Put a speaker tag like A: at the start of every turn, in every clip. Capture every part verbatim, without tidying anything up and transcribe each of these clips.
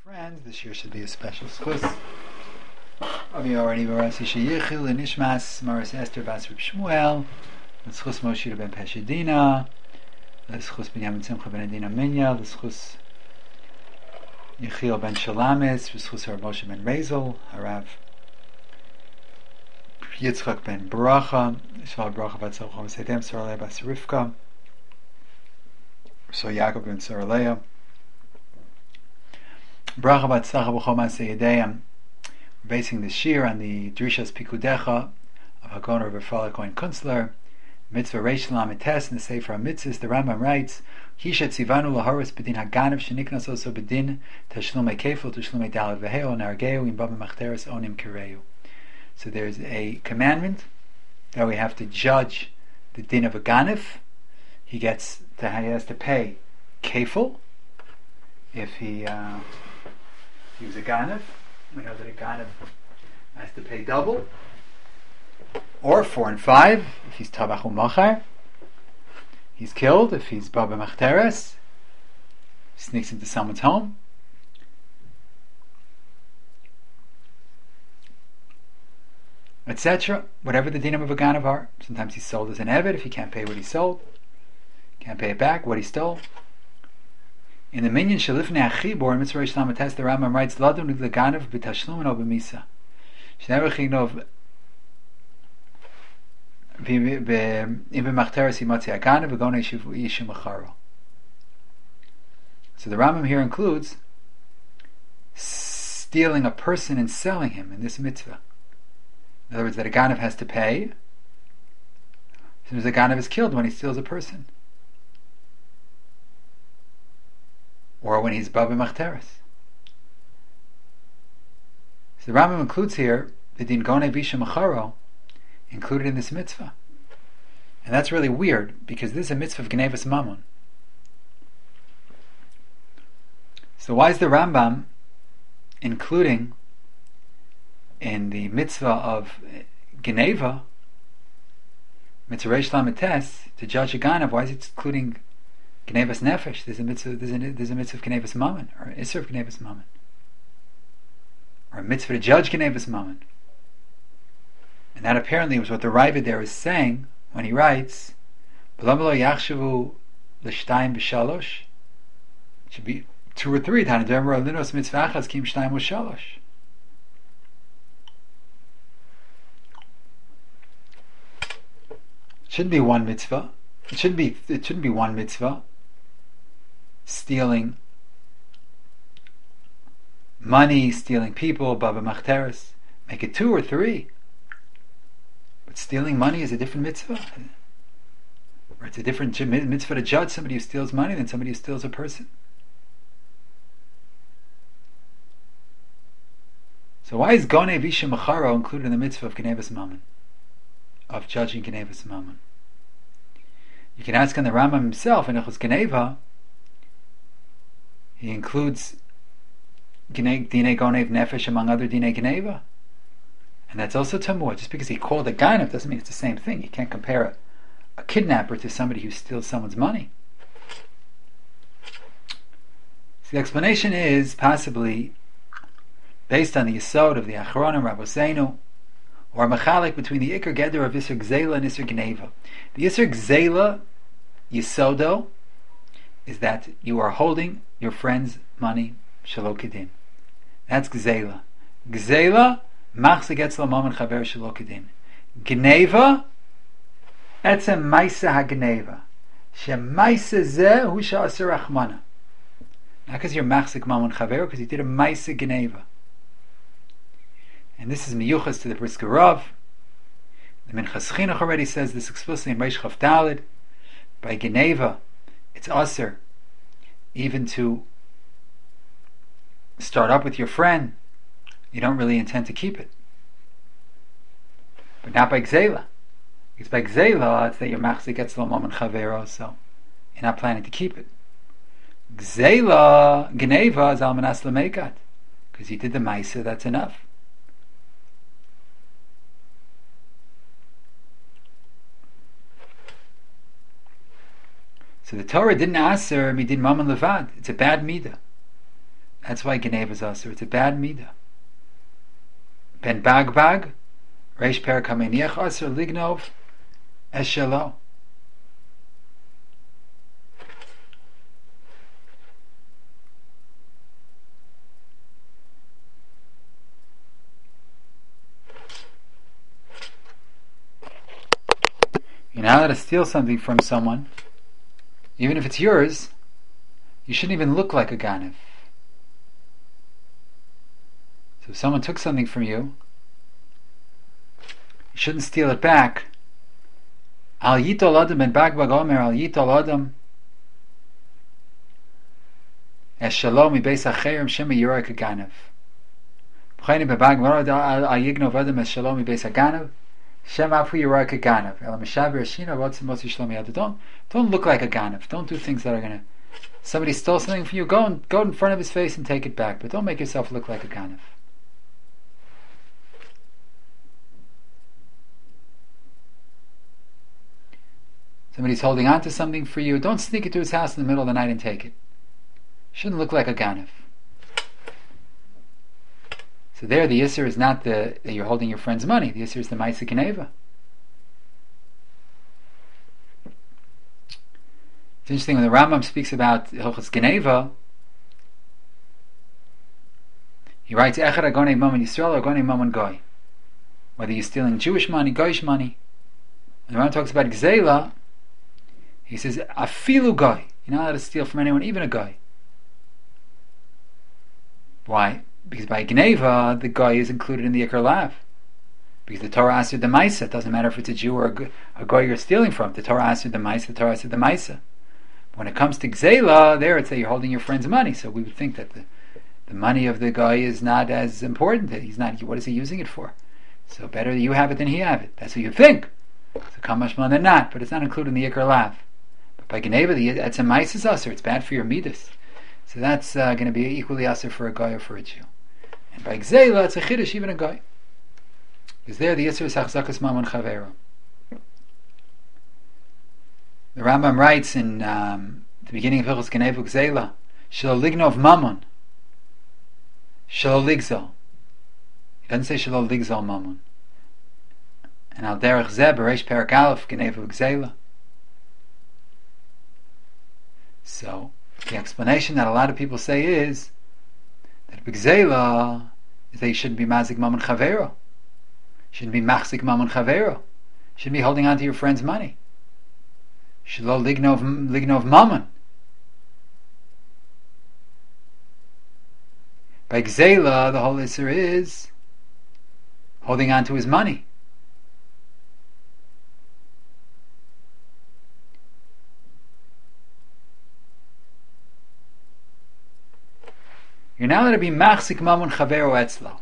A: Friends, this year should be a special schus. Avi already Marasi Sheyichil and Ishmas Maras Esther Bas Reb Shmuel. Let's schus Moshe ben Peshadina. Let's schus Binyamin Simcha ben Adina Minya. Let's schus Yechiel ben Shalamis. Let's schus Harav Moshe ben Rezel. Harav Yitzchak ben Baracha. Shal Baracha bat Tzavchom Sedem Saralei bas Rivka. So Yaakov ben Saralei. Bracha Batzlacha B'chol Ma'aseh Yedayim. We're basing this shir on the Drishas Pikudecha of Hagon Rav Ephraim Cohen Kunstler. Mitzvah Reish Lamites in the Sefer HaMitzvahs. The Rambam writes, Hishat Tzivanu Laharis B'din Haganav Sheniknas Also B'din Tashlumei Kefil Tashlumei Dalad V'heo Nargeu Im Baba Machteres Onim Kireu. So there's a commandment that we have to judge the din of a ganav. He gets to, he has to pay kefil if he uh, if he was a ganav. We know that a ganav has to pay double, or four and five if he's tabach u'machar. He's killed if he's baba machteres, sneaks into someone's home. Etc. Whatever the dinim of a ganav are. Sometimes he's sold as an eved if he can't pay what he sold, can't pay it back, what he stole. In the minyan shalifnei achibor in Mitzvah Reish Lamites, the Rambam writes, "Ladun l'ganav b'tashlumin o b'misa." Shnever chignov im b'machteres yimatzi haganav v'gonei yishu macharo. So the Rambam here includes stealing a person and selling him in this mitzvah. In other words, that a ganav has to pay. As soon as a ganav is killed when he steals a person, or when he's baba machteres. So the Rambam includes here the din gonei visha macharo included in this mitzvah, and that's really weird because this is a mitzvah of gnevas mammon. So why is the Rambam including in the mitzvah of Geneva, mitzvah Reish Lamites, to judge a ganav? Why is it including Gnevas Nefesh? There's a mitzvah, there's a, there's a mitzvah of Gnevas Mammon, or an Isser of Gnevas Mammon, or a mitzvah to judge Gnevas Mammon. And that apparently was what the Ravid there is saying when he writes, "B'lam lo yachshavu l'shtayim b'shalosh." It should be two or three. Tana d'emra linos mitzvah achas kim shtayim u'shalosh. It shouldn't be one mitzvah. It shouldn't be. It shouldn't be one mitzvah. Stealing money, stealing people, baba machteres. Make it two or three. But stealing money is a different mitzvah. Or it's a different mitzvah to judge somebody who steals money than somebody who steals a person. So why is gonei visha macharo included in the mitzvah of gnevas mammon, of judging gnevas mammon? You can ask on the Rambam himself in Echus Geneva. He includes Dinei Gonev Nefesh among other Dinei Geneva, and that's also tamur. Just because he called a ganav doesn't mean it's the same thing. You can't compare a, a kidnapper to somebody who steals someone's money. So the explanation is possibly based on the yesod of the Achronim Rabboseinu, or machalik between the Iker Geder of Isser Gzela and Isser Gneva. The Isser Gzela Yisodo is that you are holding your friend's money shelo kedin. That's Gzela. Gzela machzek etzlo mammon chaver shelo kedin. Gneva etzem maisa hagneva. Shemaisa zeh hu sha'aser rachmana. Not because you're machzek mammon chaver, because you did a maisa gneva. And this is miyuchas to the Brisker Rav. The Minchas Chinuch already says this explicitly in Reish Chaf Daled. By Geneva, it's aser even to start up with your friend. You don't really intend to keep it. But not by Gzela. Because by Gzela, it's that your machzik gets lo mammon chavero, so you're not planning to keep it. Gzela, Geneva, is almanas lemekat. Because you did the maisa, that's enough. So the Torah didn't aser midin mammon levad. It's a bad midah. That's why Geneva is Asur. It's a bad midah. Ben Bagbag, Reish Per Kameniach Asur Lignov Eshelo. You're not allowed to steal something from someone, even if it's yours. You shouldn't even look like a Ganev. So if someone took something from you, you shouldn't steal it back. Al yitol adam ben bagbag omer al yitol adam es shalom mi beis acherim shema yirai kaganev. B'chayni bebagbag al yignov adam es shalom mi beis aganev shema afu yirai kaganev. El mishaber ashina votzim motzi shalom yad. Don't don't look like a ganev. Don't do things that are gonna. Somebody stole something from you. Go and go in front of his face and take it back. But don't make yourself look like a ganev. Somebody's holding on to something for you. Don't sneak it to his house in the middle of the night and take it. Shouldn't look like a ganev. So there, the Yisr is not the that you're holding your friend's money. The Yisr is the Ma'aseh Geneva. It's interesting when the Rambam speaks about Hilchos Geneva. He writes Echad Agonei Mammon Yisrael, Agonei Mammon Goy. Whether you're stealing Jewish money, Goyish money. When the Rambam talks about Gzeila, he says, Afilu Goy. You're not allowed to steal from anyone, even a Goy. Why? Because by Geneva, the Goy is included in the Iker Lav. Because the Torah asks you the Maisa. It doesn't matter if it's a Jew or a, a Goy you're stealing from. The Torah asks you the Maisa, the Torah asks you the Maisa. When it comes to Gzeila, there it's that you're holding your friend's money. So we would think that the, the money of the Goy is not as important. He's not. What is he using it for? So better that you have it than he have it. That's what you think. So Kamashman than not, but it's not included in the Iker Lav. But by Geneva, that's a Maisis Aser. It's bad for your Midas. So that's uh, going to be equally Aser for a Goy or for a Jew. And by Gzeila, it's a Chiddush, even a Goy. Because there the Yisr is Achzakas Mammon Chavero. The Rambam writes in um, the beginning of Hilchos Geneva Gzeila, Shelo Lignov Mammon, Shelo Ligzal. He doesn't say Shelo Ligzal Mammon. And Al Derech Zeh Bereish Perak Aleph Geneva Gzeila. So the explanation that a lot of people say is that Gzeila is that you shouldn't be Mazik Mammon Chavero. Shouldn't be Machzik Mammon Chavero. Shouldn't be holding on to your friend's money. Shelo Lignov Lignov Mammon. By Gzeila, the whole Isser is holding on to his money. You're now going to be Machzik Mammon Chavero Etzlo.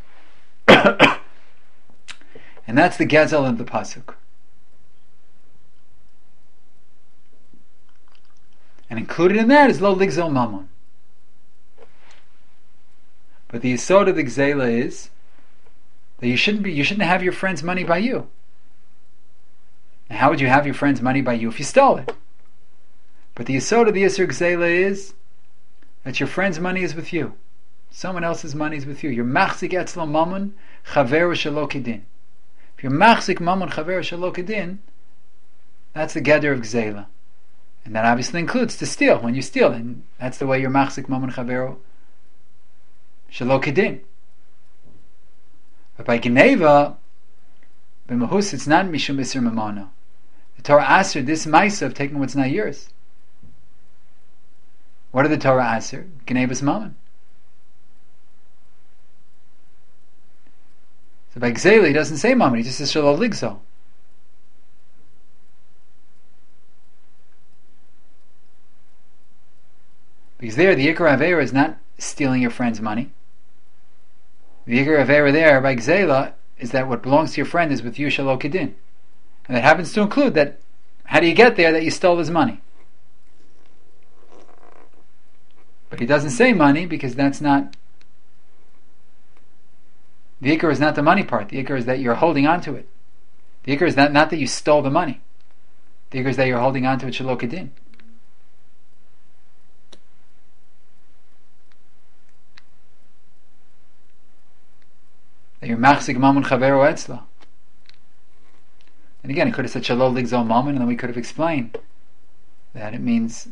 A: And that's the Gezel of the Pasuk. And included in that is Lo Ligzel Mammon. But the Yisod of the Gzeila is that you shouldn't be you shouldn't have your friend's money by you. And how would you have your friend's money by you if you stole it? But the Yisod of the Yisr Gzeila is that your friend's money is with you. Someone else's money is with you. You're Machzik Etzlo Mammon Chaveru Shelo Kedin. If you're Machzik Mammon Chaveru Shelo Kedin, that's the Geder of Gzeila. And that obviously includes to steal. When you steal, and that's the way you're Machzik Mammon Chaveru Shelo Kedin. But by Geneva, by Mahus, it's not Mishum Isser Mamona. The Torah asks this Maisa of taking what's not yours. What did the Torah answer? Geneva's Mammon. So by Gzeila, he doesn't say Mammon, he just says Shelo Ligzo. Because there, the Yikar Avera is not stealing your friend's money. The Yikar Avera there, by Gzeila, is that what belongs to your friend is with you Shelo Kedin. And that happens to include that, how do you get there that you stole his money? But he doesn't say money because that's not... The Ikar is not the money part. The Ikar is that you're holding on to it. The Ikar is not, not that you stole the money. The Ikar is that you're holding on to it Shelo Kedin. that you're machzik mamun chaveru etzla. And again, it could have said shalol ligzol mamun, and then we could have explained that it means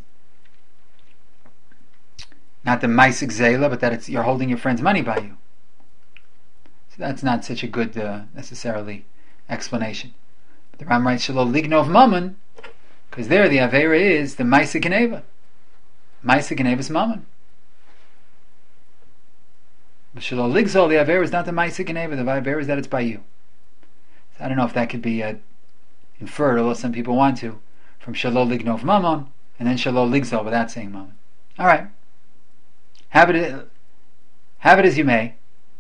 A: not the maisik zela, but that it's you're holding your friend's money by you. So that's not such a good uh, necessarily explanation. But the Ram writes shalol lignov mamun, because there the avera is the maisik geneva. Maisik geneva is mamun. But shalol ligzol, the avera is not the maisik geneva. The avera is that it's by you. So I don't know if that could be uh, inferred, although some people want to, from shalol lignov mamun and then shalol ligzol without saying mamun. All right. Have it, have it as you may.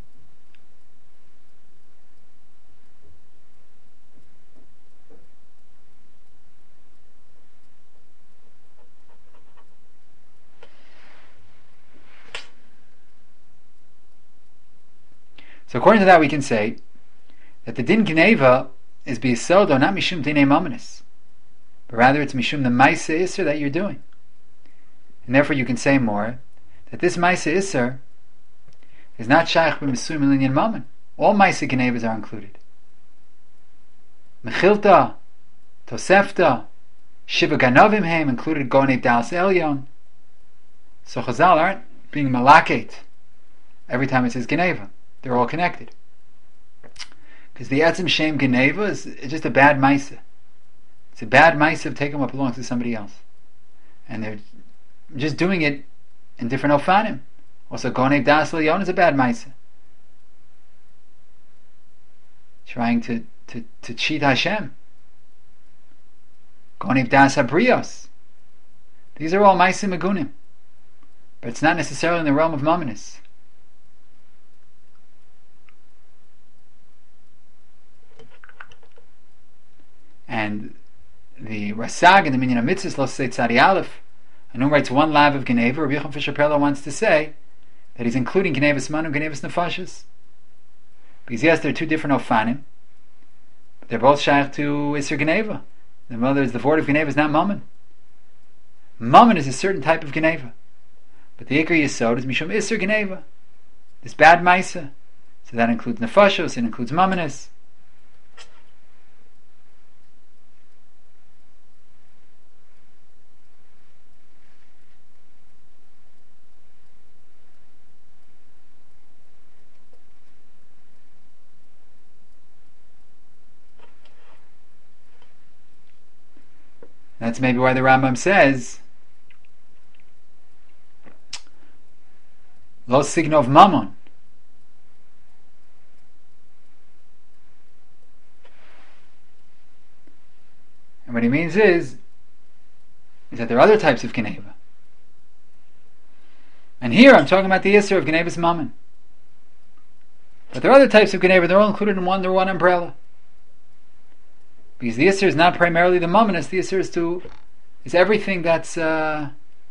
A: So according to that, we can say that the din geneva is biyisodo, not mishum dinei mamanis, but rather it's mishum the maisa iser that you're doing, and therefore you can say more that this maisa iser is not shaykh b'misum l'inyan mammon. All maisa genevas are included. Mechilta, tosefta, shiva ganovim heim included gonei das elyon. So Chazal aren't being malaket every time it says geneva. They're all connected. Because the etzim shem geneva is just a bad maisa. It's a bad maisa of taking what belongs to somebody else. And they're just doing it in different ofanim. Also, gonei das elyon is a bad maisa. Trying to, to, to cheat Hashem. Gonei das habrios. These are all maisa megunim. But it's not necessarily in the realm of mammonis. And the Rasag in the Minyan HaMitzvahs, Lo Say Tzadi Aleph, and who writes one lav of Geneva, Rabbi Yochanan Fisher Perla wants to say that he's including Genevas Manu and Genevas Nefashis. Because yes, they're two different Ofanim, but they're both shaykh to Isser Geneva. The mother is the word of Geneva is not Mammon. Mammon is a certain type of Geneva, but the Ikar Yisod is Mishum Isser Geneva, this bad Maisa. So that includes Nefashos, it includes Mammonis. That's maybe why the Rambam says Lo signov mammon. And what he means is is that there are other types of Geneva. And here I'm talking about the Isser of Genevas Mammon. But there are other types of Geneva, they're all included in one, under one umbrella. Because the Isser is not primarily the Mammonis, the Isser is to is everything that's uh,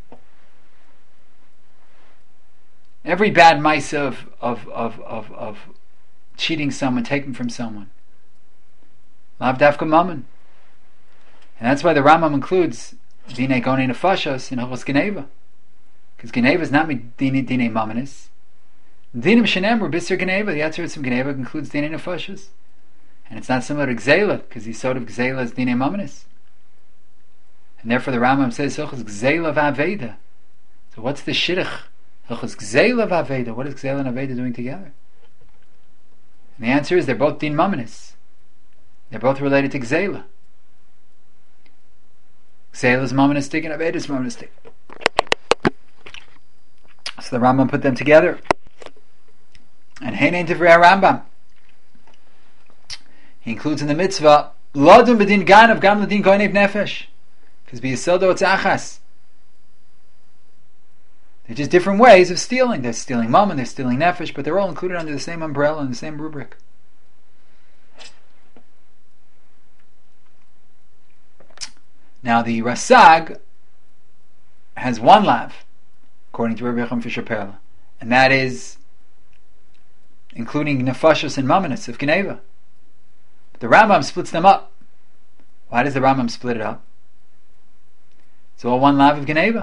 A: every bad mice of of, of of of cheating someone, taking from someone. Lav dafka Mammon. And that's why the Rambam includes Dine Gonei Nefashos in Hilchos Geneva. Because Geneva is not Dine Dine Mammonis. Dinim Shenemru Bisser Geneva, the Yatzer of Geneva includes Dine Nefashos. And it's not similar to Gzela, because the sort of Gzela is Dine Mammonis. And therefore the Rambam says Hilchos Gzela v'Aveda. So what's the Shidduch? Hilchos Gzela v'Aveda. What is Gzela and Aveda doing together? And the answer is they're both Din Mammonis. They're both related to Gzela. Gzela is Mammonistic and Aveda is Mammonistic. So the Rambam put them together. And Heinen Divrei Rambam. He includes in the mitzvah Lodun b'din ganav gam l'din koinev nefesh, because b'yisodo it's achas. They're just different ways of stealing. They're stealing mammon, they're stealing nefesh, but they're all included under the same umbrella and the same rubric. Now the Rasag has one lav, according to Rabbi Yochanan Fisher Perla, and that is including nefashos and mammonis of Geneva. The Rambam splits them up. Why does the Rambam split it up? It's all one lav of Geneva.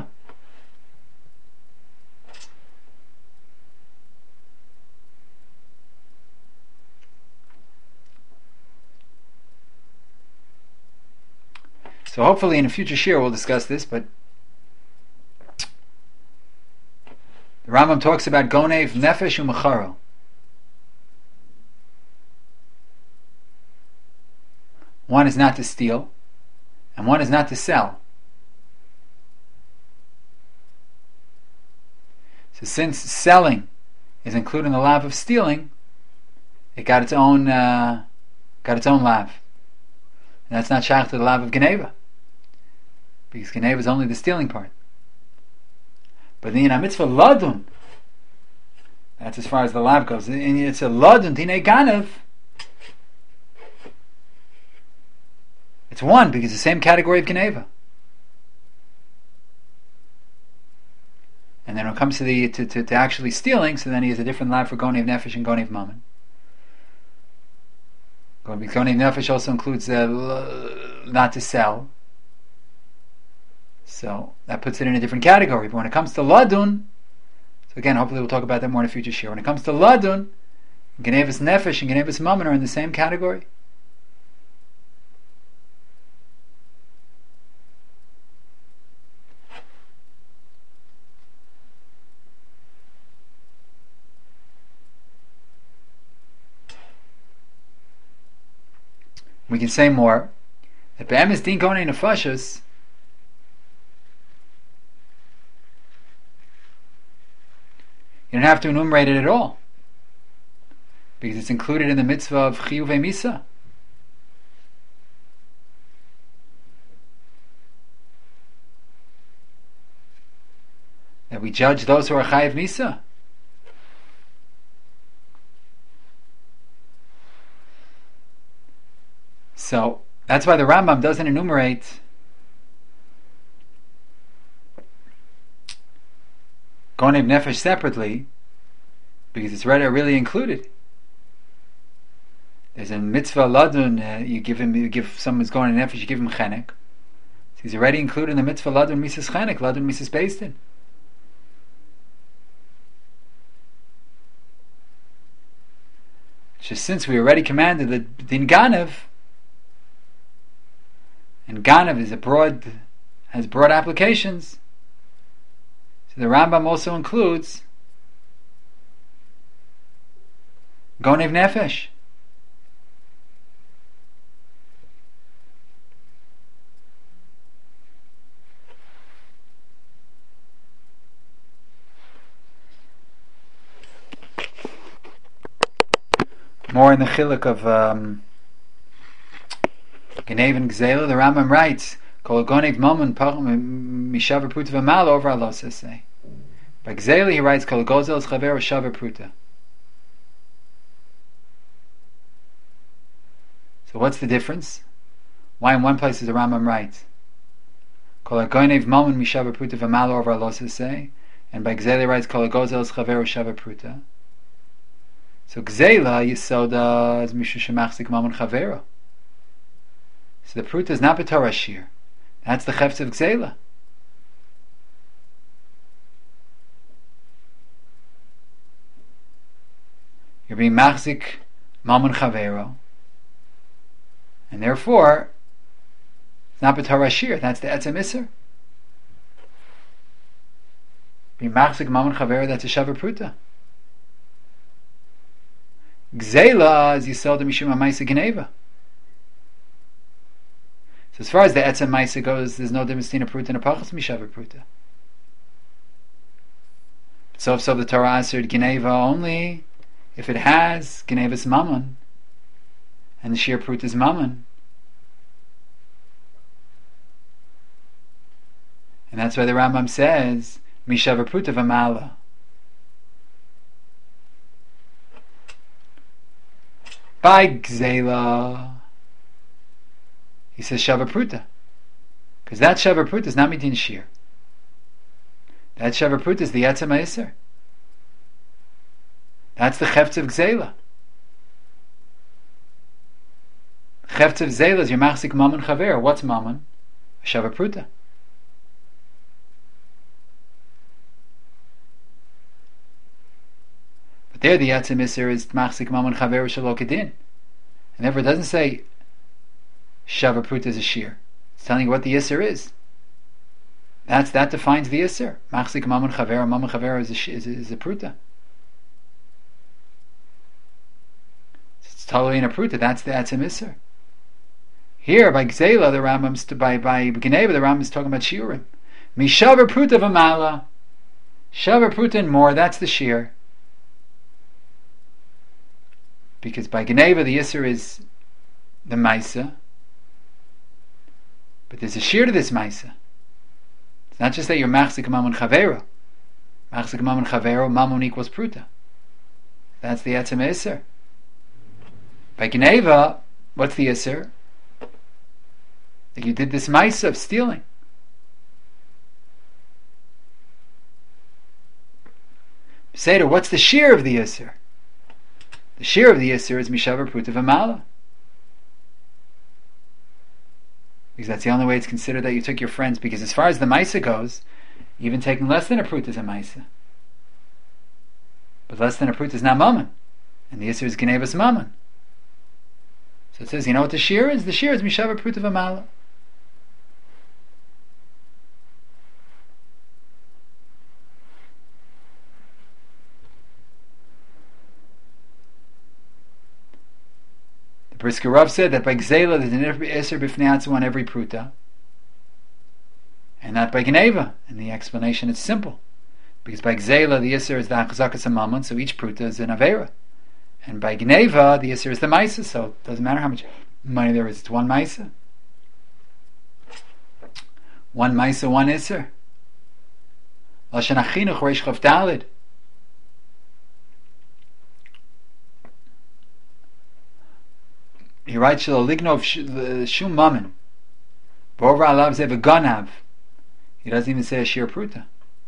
A: So hopefully in a future shir we'll discuss this, but the Rambam talks about gonev nefesh u'mecharo. One is not to steal, and one is not to sell. So since selling is included in the lav of stealing, it got its own uh, got its own lav. And that's not shach to the lav of geneva, because geneva is only the stealing part. But in a mitzvah ladun, that's as far as the lav goes. And it's a ladun dinei ganev. It's one because it's the same category of geneva. And then when it comes to the to, to, to actually stealing, so then he has a different lav for gonev nefesh and gonev mammon. Gonev nefesh also includes uh, not to sell. So that puts it in a different category. But when it comes to ladun, so again, hopefully we'll talk about that more in a future shir. When it comes to ladun, genevas nefesh and genevas mammon are in the same category. We can say more that be'emes din gonei nefashos, you don't have to enumerate it at all, because it's included in the mitzvah of chiyuv misa. That we judge those who are chayiv misa. So that's why the Rambam doesn't enumerate gonev nefesh separately, because it's rather really included. There's a mitzvah ladun. Uh, you give him, you give someone's gonev nefesh, you give him chenek. So he's already included in the mitzvah ladun misas chenek, ladun misas beistin. Just since we already commanded the din ganev, and ganev is a broad, has broad applications. So the Rambam also includes gonev nefesh. More in the chiluk of um, Genev and Gzela, the Rambam writes, Kol gonev mammon mishaver pruta v'mal over alosas say. By Gzela he writes, Kol gozel chaver shaver pruta. So what's the difference? Why in one place does the Rambam write, Kol gonev mammon mishaver pruta v'mal over alosas say, and by Gzela he writes, Kol gozel chaver shaver pruta. So Gzela Yisoda is Mishu Shemachzik Mammon Chavera. So the pruta is not b'Torah shir. That's the chefs of Gzela. You're being machzik Mammon Chavera, and therefore it's not b'Torah shir. That's the etzem iser. Being machzik Mammon Chavera, that's a shaver pruta. Gzela is Yisod Mishum HaMaisa Geneva. So as far as the Etzem Maisa goes, there's no difference between a pruta and a pachas mishaver pruta. So if so, the Torah answered Geneva only if it has Geneva's mammon, and the sheer pruta is mammon. And that's why the Rambam says mishaver pruta v'mala. By Gzela, he says shavar pruta, because that shavar pruta is not midin shir. That shavar pruta is the etzem ha'isser. That's the chefts of Gzela. Chefts of Gzela is your machzik mammon chaver. What's mammon? A shavar pruta. But there the etzem ha'isser is machzik mammon chaver shelo kedin. And therefore it doesn't say shavar pruta is a shir. It telling you what the Isser is. That's, that defines the Isser. Machzik Mammon Chavera, Mammon Chavera is a, is a, is a pruta. It's totally in a pruta, that's the Etzem Isser. Here, by Gzela, the Rambam's, by, by Geneva, the Rambam's talking about Shiurim. Mishaver pruta v'mala. Shaver pruta and more, that's the shear. Because by Geneva, the Isser is the Maisa. But there's a shear to this Maisa. It's not just that you're Machzik Mammon Chavero. Machzik Mammon Chavero, Mammon equals pruta. That's the Etzem Isser. By Geneva, what's the Isser? That you did this Maisa of stealing. Seder, what's the shear of the Isser? The shear of the Isser is Mishaver Pruta V'mala. Because that's the only way it's considered that you took your friends. Because as far as the Maisa goes, even taking less than a Pruta is a Maisa. But less than a Pruta is not Mammon. And the Isser is Genevas Mammon. So it says, you know what the shear is? The shear is Mishaver Pruta V'mala. Brisker Rav said that by Gzela there's an Isser B'fnei Atzu on every pruta, and not by Geneva. And the explanation is simple, because by Gzela the Isser is the Achzakas HaMammon, so each pruta is an Avera, and by Geneva the Isser is the Maisa, so it doesn't matter how much money there is. It's one Maisa, one Maisa, one Isser. Lashon Achinuch Reish Chav Daled. He writes, "Shelo lignov shum mammon, v'over alav ze v'ganav." He doesn't even say a shir pruta.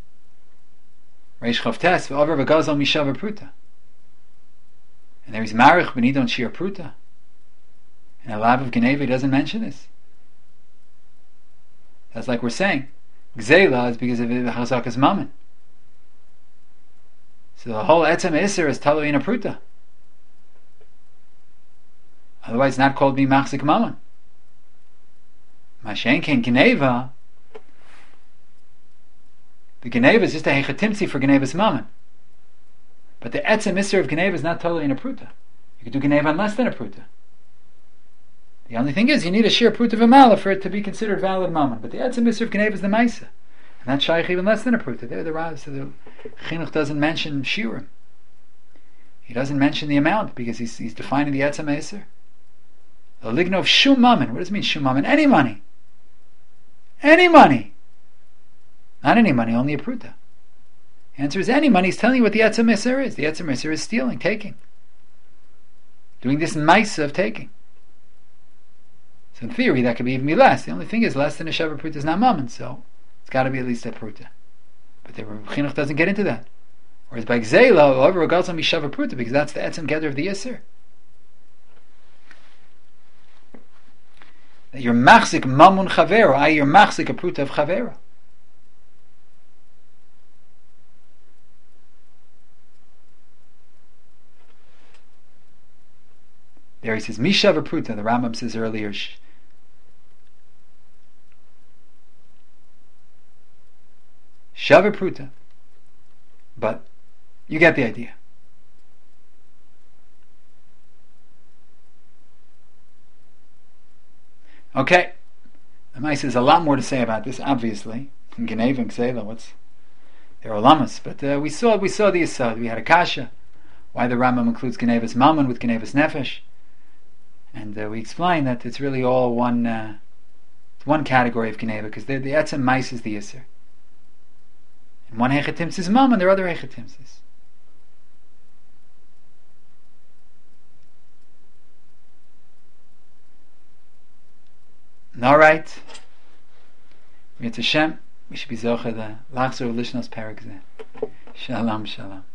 A: Reish Chavtes v'over v'gazal mishav pruta. And there is marich b'nidon shir pruta. And alav of Geneva, he doesn't mention this. That's like we're saying, Gzela is because of Chazakas mammon. So the whole etzem iser is talui in a pruta. Otherwise, it's not called being Machzik Mammon. Mashen Ken Geneva. The Geneva is just a Hechatimtzi for Geneva's Mammon. But the Etzem Isser of Geneva is not totally in a Pruta. You could do Geneva on less than a Pruta. The only thing is, you need a sheer Pruta V'mala for it to be considered valid Mammon. But the Etzem Isser of Geneva is the Maisa. And that's Shaykh even less than a Pruta. There, the Rav, so the Chinuch doesn't mention Shiurim. He doesn't mention the amount because he's, he's defining the Etzem Isser. The ligno of shum mammon. What does it mean, shum mammon? Any money. Any money. Not any money, only a pruta. The answer is any money. He's telling you what the etzem iser is. The etzem iser is stealing, taking. Doing this maisa of taking. So in theory, that could be even be less. The only thing is, less than a shavar pruta is not mammon, so it's got to be at least a pruta. But the Chinuch doesn't get into that. Whereas by Gzela, however, regards on mishavar pruta, because that's the etzem gather of the iser. That you're machzik mamun chavera, I you're machzik a pruta of chavera. There he says mishav pruta. The Rambam says earlier shav pruta, but you get the idea. Okay, the Maisa has a lot more to say about this. Obviously, in Geneva and Gzela, what's there are lamas, but uh, we saw we saw the Yisod. We had a kasha why the Rambam includes Geneva's mammon with Geneva's nefesh, and uh, we explained that it's really all one uh, one category of Geneva because the etzem mais is the Yisr. And one hechatimts is mammon, there are other hechatimts. All right. Mitzvah Hashem, we should be zocher the lachzor of Lishnos Perek Zeh. Shalom, shalom.